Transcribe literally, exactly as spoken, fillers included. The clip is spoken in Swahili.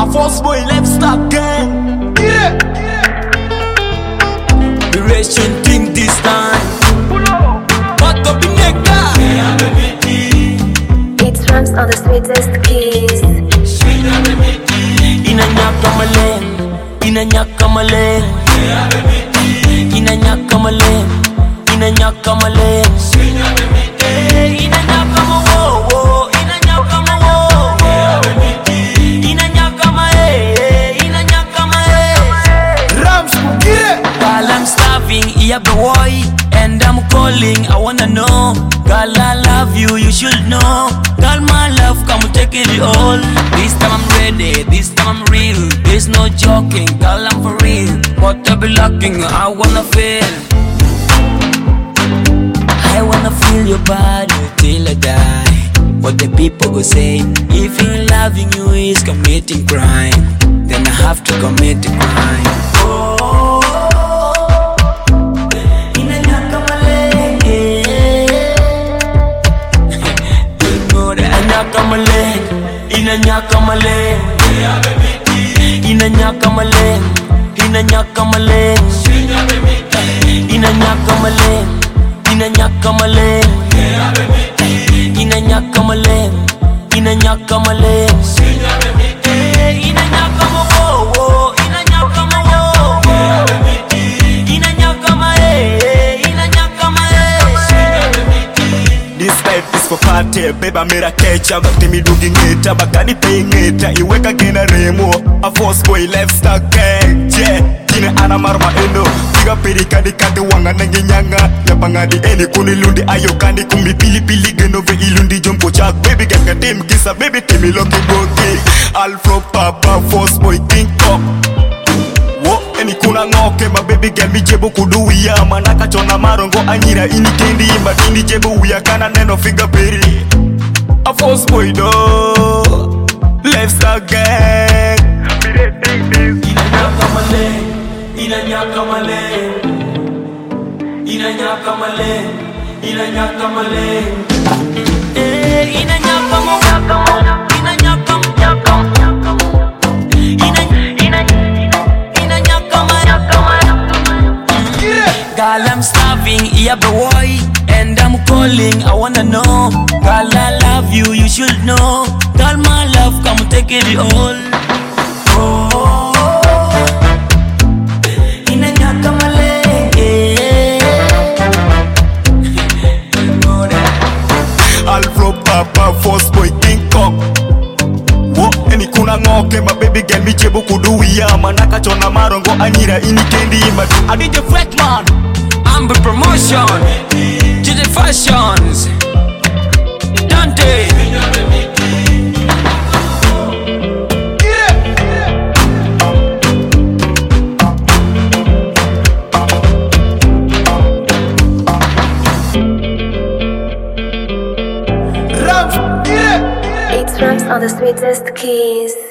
Force boy left stop gang. Yeah. The Russian thing this time. What up in nigga? It's Rams on the sweetest keys. Ina nyaka maleng, ina nyaka maleng, ina nyaka maleng, ina nyaka maleng, ina nyaka mo wo, ina nyaka mo wo, ina nyaka ma eh, ina nyaka ma eh. Rams get it. Girl, I'm starving, yeah boy, and I'm calling. I wanna know, girl, I love you, you should know. Girl, my love, come take it all. This time I'm ready, this time I'm real. There's no joking, girl, I'm for real. What I be looking, I wanna feel. I wanna feel your body till I die. What the people go say, if in loving you is committing crime, then I have to commit a crime. Oh, ina nyaka maleng, you know that I nyaka maleng, ina nyaka maleng, ina nyaka maleng, ina nyaka maleng, ina nyaka maleng, ina nyaka maleng, ina nyaka maleng, ina nyaka maleng, ina nyaka mo wo, ina nyaka mo wo, ina nyaka ma eh, ina nyaka ma eh. This life is for party, beba mera kecha. Bakti mi dungi ngeta, bakani pe ngeta. Iweka kena remo, a force boy left stuck gang. Yeah, kine ana marma endo. Tiga peri kadi kadi wanga nangi nyanga. Yapangadi eni kuni lundi ayo kandi kumbi pili pili genove ilundi jumpo chak. Baby ganga dem kisa, baby timi loki bogi. Alfro papa force boy king kong. Eni kuna ngoke ma baby girl mi jebo kuduya. Manaka chona marongo anyira ini kendi imba ini jebo uya kana neno finger peri. A force boy do left star gang. Ina nyaka maleng, ina nyaka maleng, ina nyaka maleng, ina nyaka maleng. Eh, ina nyaka mo, ina nyaka mo, nyaka mo, ina ina ina nyaka mo, nyaka mo. Girl, I'm starving, yeah boy, and I'm calling. I wanna know, girl, I love you, you should know. Girl, my love, come take it all. Oh, ina nyaka maleng, Alfro papa force boy king kong. Wo eni kuna ngoke ma baby girl mi jebo kuduya. Manaka chona marongo anyira ini kendi imba. I did the fake man, I'm the promotion, to the fashions, Dante. It's Rams on the sweetest keys.